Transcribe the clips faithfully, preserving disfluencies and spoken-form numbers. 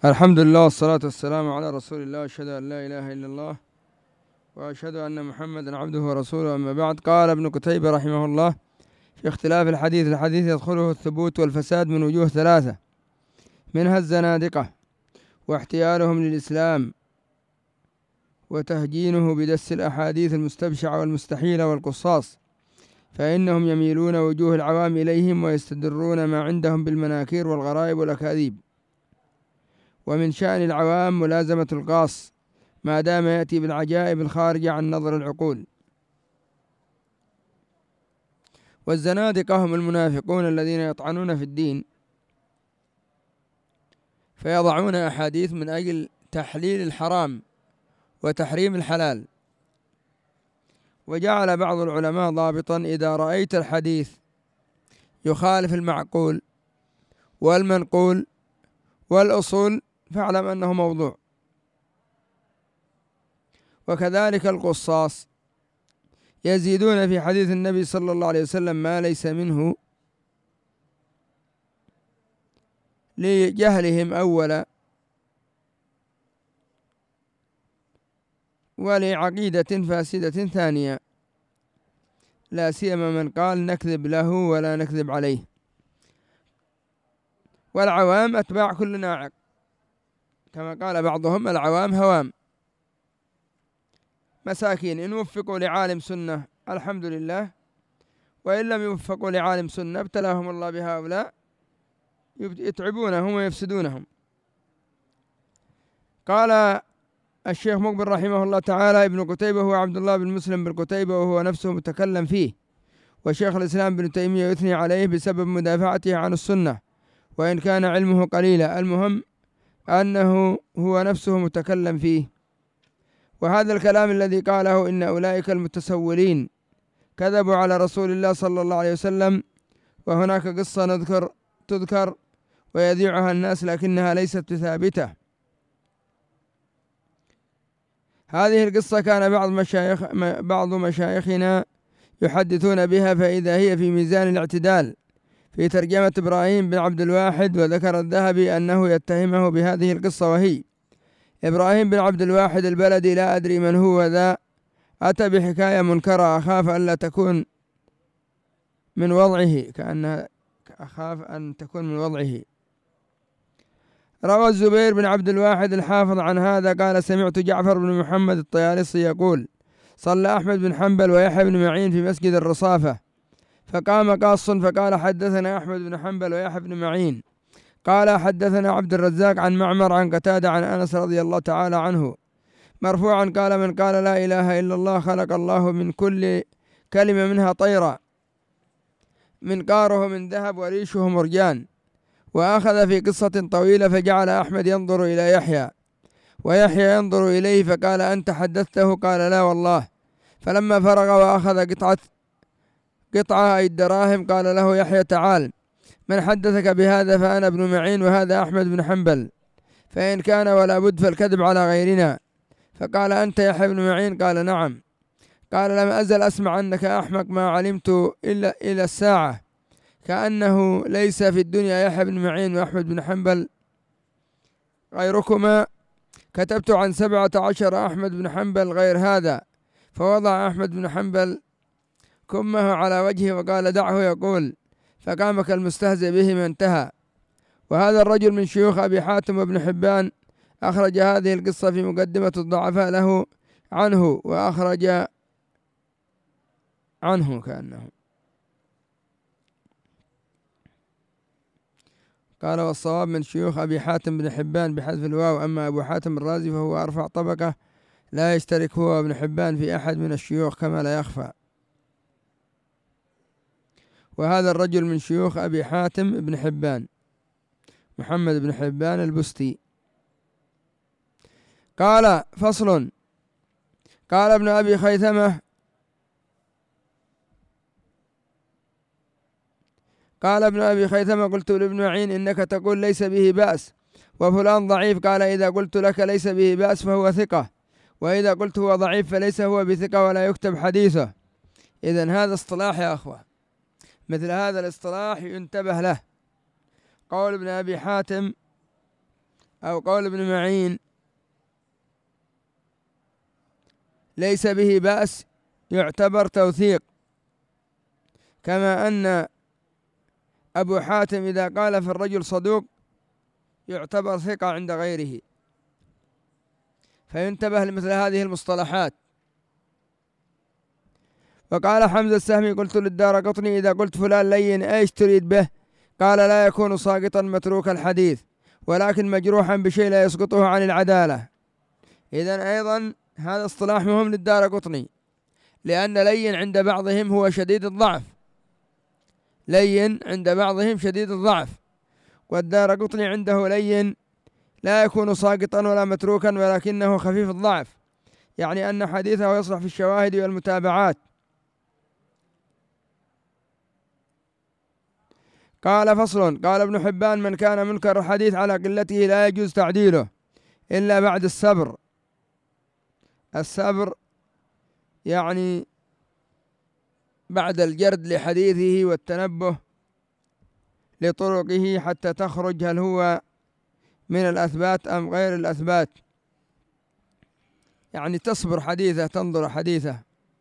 الحمد لله والصلاة والسلام على رسول الله، أشهد أن لا إله إلا الله وأشهد أن محمدا عبده ورسوله. أما بعد، قال ابن قتيبة رحمه الله في اختلاف الحديث: الحديث يدخله الثبوت والفساد من وجوه ثلاثة، منها الزنادقة واحتيالهم للإسلام وتهجينه بدس الأحاديث المستبشعة والمستحيلة والقصاص، فإنهم يميلون وجوه العوام إليهم ويستدرون ما عندهم بالمناكير والغرائب والأكاذيب. ومن شأن العوام ملازمة القاص ما دام يأتي بالعجائب الخارجة عن نظر العقول. والزنادقة هم المنافقون الذين يطعنون في الدين فيضعون أحاديث من أجل تحليل الحرام وتحريم الحلال. وجعل بعض العلماء ضابطا: إذا رأيت الحديث يخالف المعقول والمنقول والأصول فاعلم أنه موضوع. وكذلك القصاص يزيدون في حديث النبي صلى الله عليه وسلم ما ليس منه لجهلهم أولا ولعقيدة فاسدة ثانية، لا سيما من قال نكذب له ولا نكذب عليه. والعوام أتباع كل ناعق، كما قال بعضهم: العوام هوام مساكين، إن وفقوا لعالم سنة الحمد لله، وإن لم يوفقوا لعالم سنة ابتلاهم الله بهؤلاء يتعبونهم ويفسدونهم. قال الشيخ مقبل رحمه الله تعالى: ابن قتيبة هو عبد الله بن مسلم بن قتيبة، وهو نفسه متكلم فيه، وشيخ الإسلام بن تيمية يثني عليه بسبب مدافعته عن السنة وإن كان علمه قليلا. المهم أنه هو نفسه متكلم فيه. وهذا الكلام الذي قاله إن أولئك المتسولين كذبوا على رسول الله صلى الله عليه وسلم، وهناك قصة نذكر تذكر ويذيعها الناس لكنها ليست ثابتة. هذه القصة كان بعض مشايخ بعض مشايخنا يحدثون بها، فإذا هي في ميزان الاعتدال في ترجمة إبراهيم بن عبد الواحد. وذكر الذهبي أنه يتهمه بهذه القصة، وهي: إبراهيم بن عبد الواحد البلدي لا أدري من هو ذا، أتى بحكاية منكرة أخاف أن لا تكون من وضعه، كأنها أخاف أن تكون من وضعه. روى الزبير بن عبد الواحد الحافظ عن هذا قال: سمعت جعفر بن محمد الطيالسي يقول: صلى أحمد بن حنبل ويحيى بن معين في مسجد الرصافة، فقام قاص فقال: حدثنا أحمد بن حنبل ويحيى بن معين قال حدثنا عبد الرزاق عن معمر عن قتادة عن أنس رضي الله تعالى عنه مرفوعا قال: من قال لا إله إلا الله خلق الله من كل كلمة منها طيرا منقاره من ذهب وريشه مرجان. وأخذ في قصة طويلة، فجعل أحمد ينظر إلى يحيى ويحيى ينظر إليه، فقال: أنت حدثته؟ قال: لا والله. فلما فرغ وأخذ قطعة قطعة أي الدراهم قال له يحيى: تعال، من حدثك بهذا؟ فأنا ابن معين وهذا أحمد بن حنبل، فإن كان ولا بد فالكذب على غيرنا. فقال: أنت يحيى بن معين؟ قال: نعم. قال: لم أزل أسمع أنك أحمق ما علمت إلا إلى الساعة، كأنه ليس في الدنيا يحيى بن معين وأحمد بن حنبل غيركما. كتبت عن سبعة عشر أحمد بن حنبل غير هذا. فوضع أحمد بن حنبل كمه على وجهه وقال: دعه يقول، فقام كالمستهزئ به ما انتهى. وهذا الرجل من شيوخ أبي حاتم وابن حبان، أخرج هذه القصة في مقدمة الضعفاء له عنه، وأخرج عنه كأنه قال: والصواب من شيوخ أبي حاتم بن حبان بحذف الواو. أما أبو حاتم الرازي فهو أرفع طبقة، لا يشترك هو وابن حبان في أحد من الشيوخ كما لا يخفى. وهذا الرجل من شيوخ أبي حاتم بن حبان محمد بن حبان البستي. قال: فصل. قال ابن أبي خيثمة: قال ابن أبي خيثمة: قلت لابن معين: إنك تقول ليس به بأس وفلان ضعيف. قال: إذا قلت لك ليس به بأس فهو ثقة، وإذا قلت هو ضعيف فليس هو بثقة ولا يكتب حديثه. إذن هذا اصطلاح يا أخوة، مثل هذا الاصطلاح ينتبه له. قول ابن أبي حاتم أو قول ابن معين ليس به بأس يعتبر توثيق، كما أن أبو حاتم إذا قال في الرجل صدوق يعتبر ثقة عند غيره، فينتبه لمثل هذه المصطلحات. وقال حمزة السهمي قلت للدارقطني إذا قلت فلان لين إيش تريد به؟ قال لا يكون ساقطا متروك الحديث، ولكن مجروحا بشيء لا يسقطه عن العدالة. إذن أيضا هذا اصطلاح مهم للدارقطني، لأن لين عند بعضهم هو شديد الضعف، لين عند بعضهم شديد الضعف، والدارقطني عنده لين لا يكون ساقطا ولا متروكا ولكنه خفيف الضعف، يعني أن حديثه يصلح في الشواهد والمتابعات. قال فصل. قال ابن حبان من كان منكر الحديث على قلته لا يجوز تعديله إلا بعد الصبر. الصبر يعني بعد الجرد لحديثه والتنبه لطرقه حتى تخرج هل هو من الأثبات أم غير الأثبات، يعني تصبر حديثه، تنظر حديثه.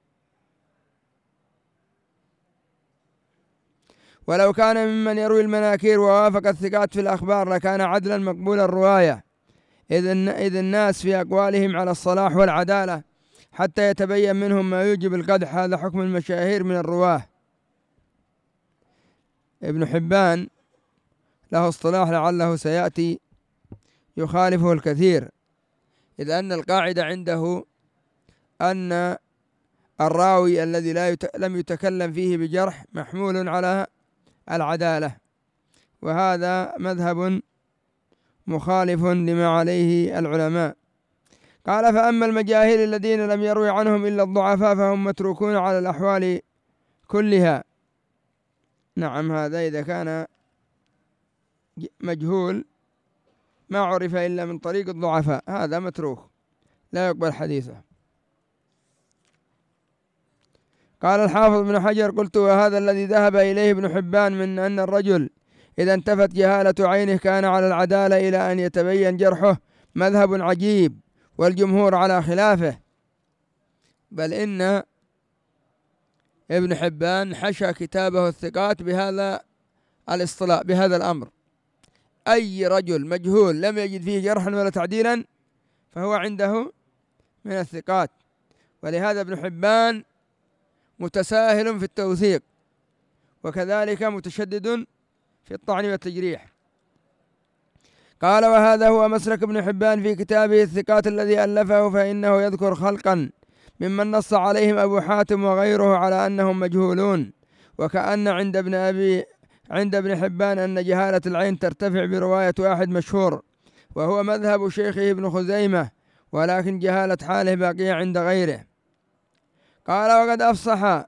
ولو كان ممن يروي المناكير ووافق الثقات في الأخبار لكان عدلا مقبول الرواية، إذ الناس في أقوالهم على الصلاح والعدالة حتى يتبين منهم ما يوجب القدح. هذا حكم المشاهير من الرواه. ابن حبان له اصطلاح لعله سيأتي يخالفه الكثير، إذ أن القاعدة عنده أن الراوي الذي لا يت... لم يتكلم فيه بجرح محمول على العدالة، وهذا مذهب مخالف لما عليه العلماء. قال فأما المجاهيل الذين لم يروي عنهم إلا الضعفاء فهم متروكون على الأحوال كلها. نعم، هذا إذا كان مجهول ما عرف إلا من طريق الضعفاء هذا متروك لا يقبل حديثه. قال الحافظ ابن حجر قلت وهذا الذي ذهب إليه ابن حبان من أن الرجل إذا انتفت جهالة عينه كان على العدالة إلى أن يتبين جرحه مذهب عجيب، والجمهور على خلافه، بل إن ابن حبان حشى كتابه الثقات بهذا الاصطلاح بهذا الأمر. أي رجل مجهول لم يجد فيه جرحا ولا تعديلا فهو عنده من الثقات، ولهذا ابن حبان متساهل في التوثيق، وكذلك متشدد في الطعن والتجريح. قال وهذا هو مسلك ابن حبان في كتابه الثقات الذي ألفه، فإنه يذكر خلقا ممن نص عليهم أبو حاتم وغيره على أنهم مجهولون، وكأن عند ابن أبي عند ابن حبان أن جهالة العين ترتفع برواية واحد مشهور وهو مذهب شيخه ابن خزيمة، ولكن جهالة حاله باقية عند غيره. قال وقد أفصح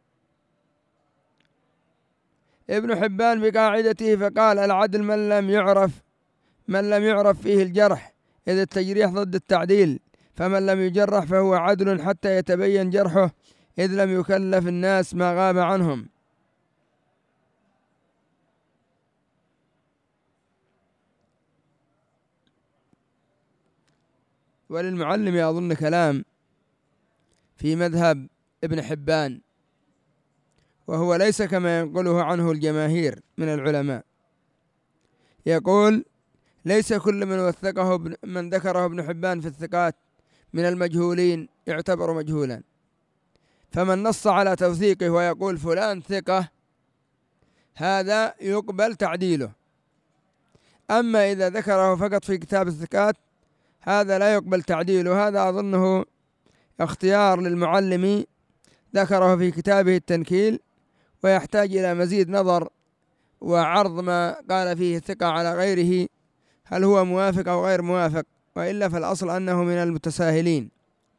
ابن حبان بقاعدته فقال العدل من لم يعرف من لم يعرف فيه الجرح، إذ التجريح ضد التعديل، فمن لم يجرح فهو عدل حتى يتبين جرحه، إذ لم يكلف الناس ما غاب عنهم. وللمعلم أظن كلام في مذهب ابن حبان، وهو ليس كما ينقله عنه الجماهير من العلماء. يقول ليس كل من وثقه من ذكره ابن حبان في الثقات من المجهولين يعتبر مجهولا، فمن نص على توثيقه ويقول فلان ثقة هذا يقبل تعديله، أما إذا ذكره فقط في كتاب الثقات هذا لا يقبل تعديله. هذا أظنه اختيار للمعلم ذكره في كتابه التنكيل، ويحتاج إلى مزيد نظر وعرض ما قال فيه الثقة على غيره هل هو موافق أو غير موافق، وإلا فالأصل أنه من المتساهلين.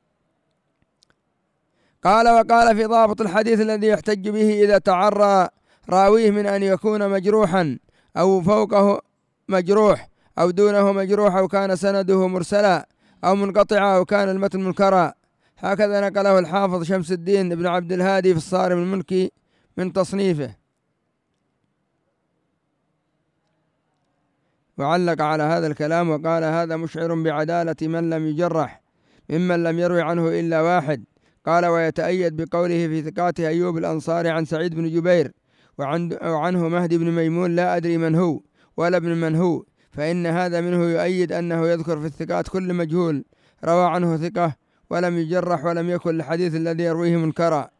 قال وقال في ضابط الحديث الذي يحتج به إذا تعرى راويه من أن يكون مجروحا أو فوقه مجروح أو دونه مجروح أو كان سنده مرسلا أو منقطعا أو كان المتن منكرا. هكذا نقله الحافظ شمس الدين ابن عبد الهادي في الصارم المنكي من تصنيفه. وعلق على هذا الكلام وقال: هذا مشعر بعدالة من لم يجرح ممن لم يروي عنه إلا واحد. قال: ويتأيد بقوله في ثقات أيوب الأنصاري عن سعيد بن جبير وعنه مهدي بن ميمون لا أدري من هو ولا ابن من هو، فإن هذا منه يؤيد أنه يذكر في الثقات كل مجهول روى عنه ثقة ولم يجرح ولم يكن الحديث الذي يرويه منكرا.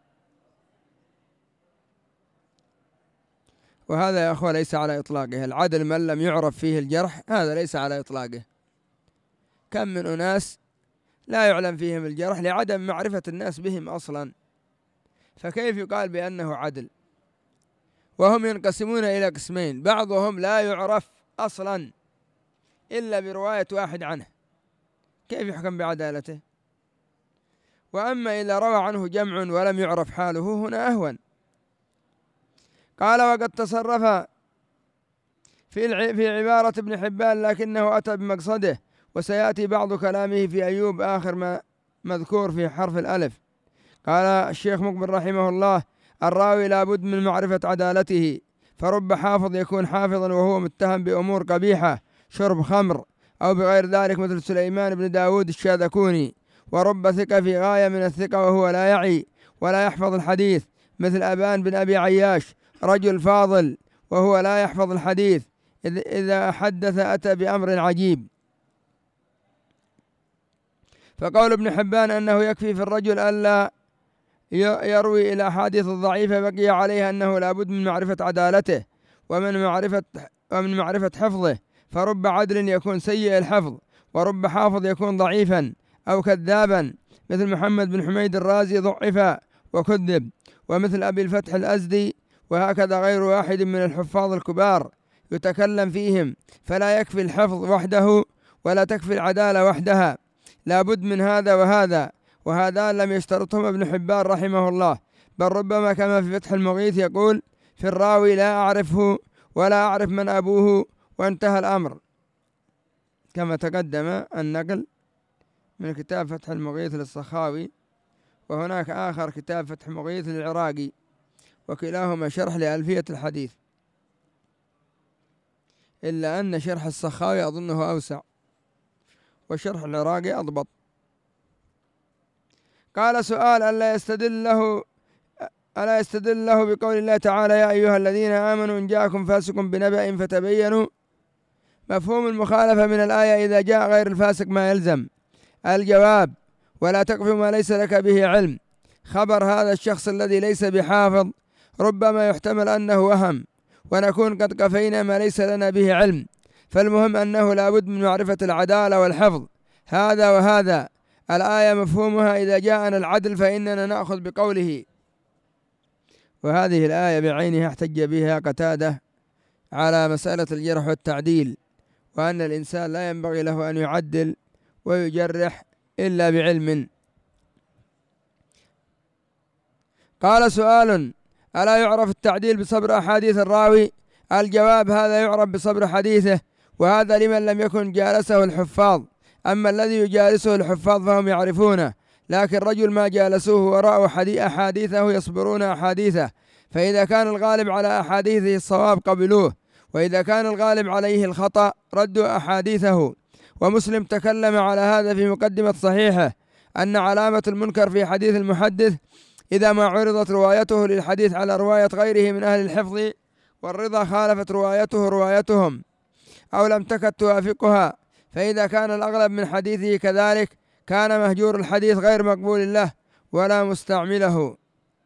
وهذا يا أخوة ليس على إطلاقه. العدل من لم يعرف فيه الجرح هذا ليس على إطلاقه. كم من أناس لا يعلم فيهم الجرح لعدم معرفة الناس بهم أصلا، فكيف يقال بأنه عدل؟ وهم ينقسمون إلى قسمين: بعضهم لا يعرف أصلا إلا برواية واحد عنه، كيف يحكم بعدالته؟ وأما إذا روى عنه جمع ولم يعرف حاله هنا أهون. قال: وقد تصرف في في عبارة ابن حبان لكنه أتى بمقصده، وسيأتي بعض كلامه في أيوب آخر ما مذكور في حرف الألف. قال الشيخ مقبل رحمه الله: الراوي لا بد من معرفة عدالته، فرب حافظ يكون حافظا وهو متهم بأمور قبيحة شرب خمر أو بغير ذلك مثل سليمان بن داود الشاذكوني، ورب ثقة في غاية من الثقة وهو لا يعي ولا يحفظ الحديث مثل أبان بن أبي عياش رجل فاضل وهو لا يحفظ الحديث، إذا حدث أتى بأمر عجيب. فقول ابن حبان أنه يكفي في الرجل ألا يروي إلى أحاديث الضعيفة بقي عليه أنه لا بد من معرفة عدالته ومن معرفة ومن معرفة حفظه، فرب عدل يكون سيء الحفظ ورب حافظ يكون ضعيفا أو كذابا مثل محمد بن حميد الرازي ضعف وكذب، ومثل أبي الفتح الأزدي، وهكذا غير واحد من الحفاظ الكبار يتكلم فيهم. فلا يكفي الحفظ وحده ولا تكفي العدالة وحدها، لا بد من هذا وهذا، وهذا لم يشترطهما ابن حبان رحمه الله، بل ربما كما في فتح المغيث يقول: في الراوي لا أعرفه ولا أعرف من أبوه، وانتهى الأمر، كما تقدم النقل من كتاب فتح المغيث للسخاوي، وهناك آخر كتاب فتح المغيث للعراقي، وكلاهما شرح لألفية الحديث، إلا أن شرح السخاوي أظنه أوسع وشرح العراقي أضبط. قال: سؤال: ألا يستدل له ألا يستدل له بقول الله تعالى: يا أيها الذين آمنوا إن جاءكم فاسق بنبأ فتبينوا؟ مفهوم المخالفة من الآية إذا جاء غير الفاسق ما يلزم. الجواب: ولا تقف ما ليس لك به علم. خبر هذا الشخص الذي ليس بحافظ ربما يحتمل أنه وهم، ونكون قد قفينا ما ليس لنا به علم، فالمهم أنه لا بد من معرفة العدالة والحفظ، هذا وهذا. الآية مفهومها إذا جاءنا العدل فإننا نأخذ بقوله. وهذه الآية بعينها احتج بها قتادة على مسألة الجرح والتعديل، وأن الإنسان لا ينبغي له أن يعدل ويجرح إلا بعلم. قال: سؤال: ألا يعرف التعديل بصبر أحاديث الراوي؟ الجواب: هذا يعرف بصبر حديثه، وهذا لمن لم يكن جالسه الحفاظ. أما الذي يجالسه الحفاظ فهم يعرفونه، لكن رجل ما جالسوه ورأوا أحاديثه يصبرون أحاديثه، فإذا كان الغالب على أحاديثه الصواب قبلوه، وإذا كان الغالب عليه الخطأ ردوا أحاديثه. ومسلم تكلم على هذا في مقدمة صحيحه، أن علامة المنكر في حديث المحدث إذا ما عرضت روايته للحديث على رواية غيره من أهل الحفظ والرضا خالفت روايته روايتهم أو لم تكد توافقها، فإذا كان الأغلب من حديثه كذلك كان مهجور الحديث غير مقبول له ولا مستعمله.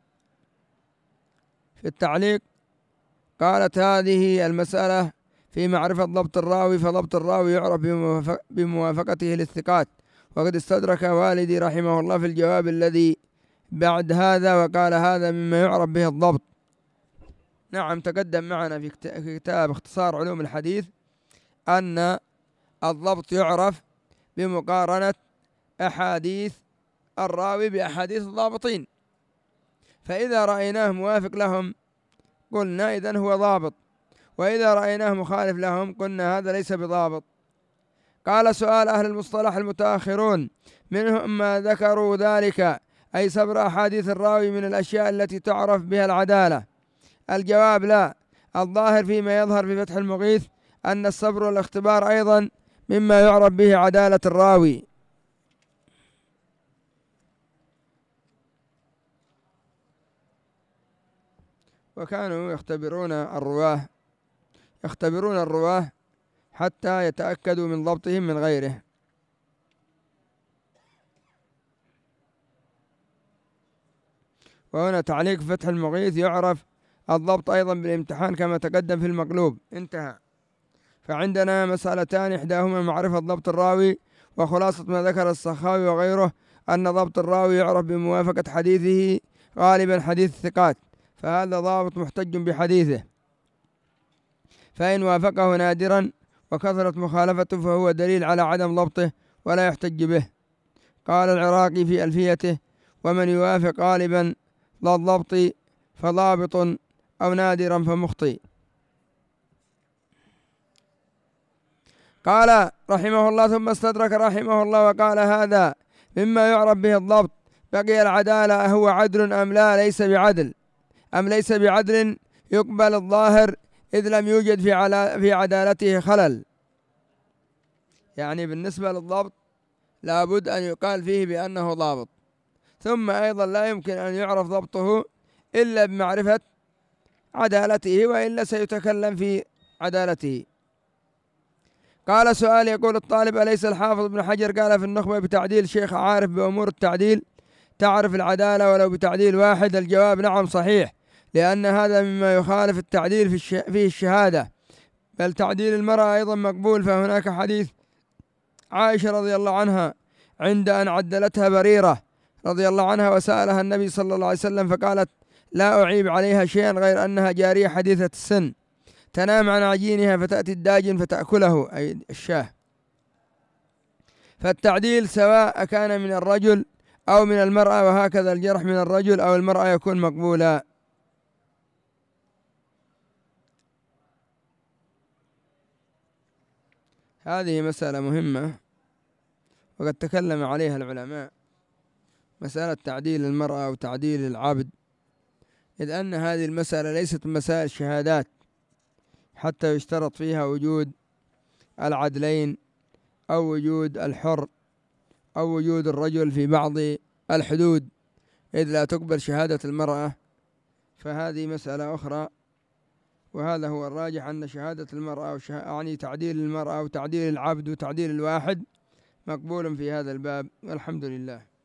في التعليق قالت: هذه المسألة في معرفة ضبط الراوي، فضبط الراوي يعرف بموافقته للثقات، وقد استدرك والدي رحمه الله في الجواب الذي بعد هذا وقال: هذا مما يعرف به الضبط. نعم، تقدم معنا في كتاب اختصار علوم الحديث أن الضبط يعرف بمقارنة أحاديث الراوي بأحاديث الضابطين، فإذا رأيناه موافق لهم قلنا إذن هو ضابط، وإذا رأيناه مخالف لهم قلنا هذا ليس بضابط. قال: سؤال: أهل المصطلح المتأخرون منهم ما ذكروا ذلك، أي صبر أحاديث الراوي من الأشياء التي تعرف بها العدالة؟ الجواب: لا. الظاهر فيما يظهر في فتح المغيث أن الصبر والاختبار أيضا مما يعرف به عدالة الراوي. وكانوا يختبرون الرواه يختبرون الرواه حتى يتأكدوا من ضبطهم من غيره. وهنا تعليق فتح المغيث: يعرف الضبط أيضا بالامتحان كما تقدم في المقلوب. انتهى. فعندنا مسألتان، إحداهما معرفة ضبط الراوي، وخلاصة ما ذكر السخاوي وغيره أن ضبط الراوي يعرف بموافقة حديثه غالبا حديث الثقات، فهذا ضابط محتج بحديثه، فإن وافقه نادرا وكثرت مخالفته فهو دليل على عدم ضبطه ولا يحتج به. قال العراقي في ألفيته: ومن يوافق غالبا ذا الضبط فضابط أو نادرا فمخطئ. قال رحمه الله: ثم استدرك رحمه الله وقال: هذا مما يعرف به الضبط. بقي العدالة: هو عدل أم لا ليس بعدل أم ليس بعدل يقبل الظاهر إذ لم يوجد في في عدالته خلل. يعني بالنسبة للضبط لابد أن يقال فيه بأنه ضابط، ثم أيضا لا يمكن أن يعرف ضبطه إلا بمعرفة عدالته، وإلا سيتكلم في عدالته. قال: سؤال، يقول الطالب: أليس الحافظ ابن حجر قال في النخبة بتعديل شيخ عارف بأمور التعديل تعرف العدالة ولو بتعديل واحد؟ الجواب: نعم صحيح، لأن هذا مما يخالف التعديل في فيه الشهادة، بل تعديل المرأة أيضا مقبول. فهناك حديث عائشة رضي الله عنها عند أن عدلتها بريرة رضي الله عنها وسألها النبي صلى الله عليه وسلم فقالت: لا أعيب عليها شيئا غير أنها جارية حديثة السن تنام عن عجينها فتأتي الداجن فتأكله، أي الشاه. فالتعديل سواء كان من الرجل أو من المرأة، وهكذا الجرح من الرجل أو المرأة يكون مقبولا. هذه مسألة مهمة وقد تكلم عليها العلماء، مسألة تعديل المرأة أو تعديل العبد، إذ أن هذه المسألة ليست مسائل شهادات حتى يشترط فيها وجود العدلين أو وجود الحر أو وجود الرجل في بعض الحدود، إذ لا تقبل شهادة المرأة، فهذه مسألة أخرى. وهذا هو الراجح أن شهادة المرأة يعني تعديل المرأة وتعديل العبد وتعديل الواحد مقبول في هذا الباب، والحمد لله.